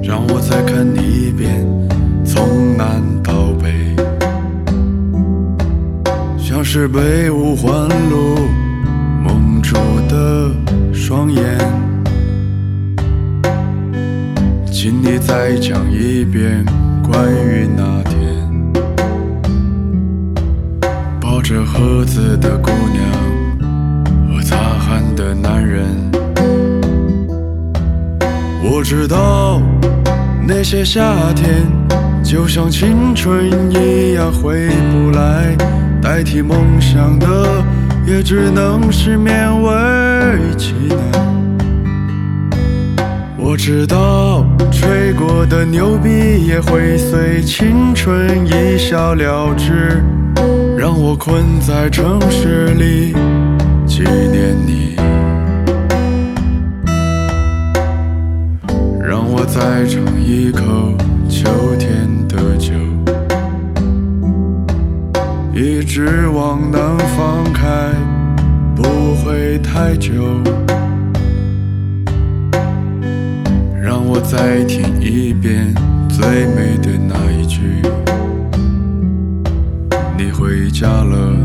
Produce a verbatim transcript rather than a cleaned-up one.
让我再看你一遍，从南到北，像是被五环路蒙住的双眼。请你再讲一遍关于那天抱着盒子的姑娘和擦汗的男人。我知道那些夏天就像青春一样回不来，代替梦想的也只能是勉为其难。我知道吹过的牛逼也会随青春一笑了之，让我困在城市里纪念你，让我再尝一口秋天的酒，一直往南方开，不会太久。让我再听一遍最美的那一句，你回家了。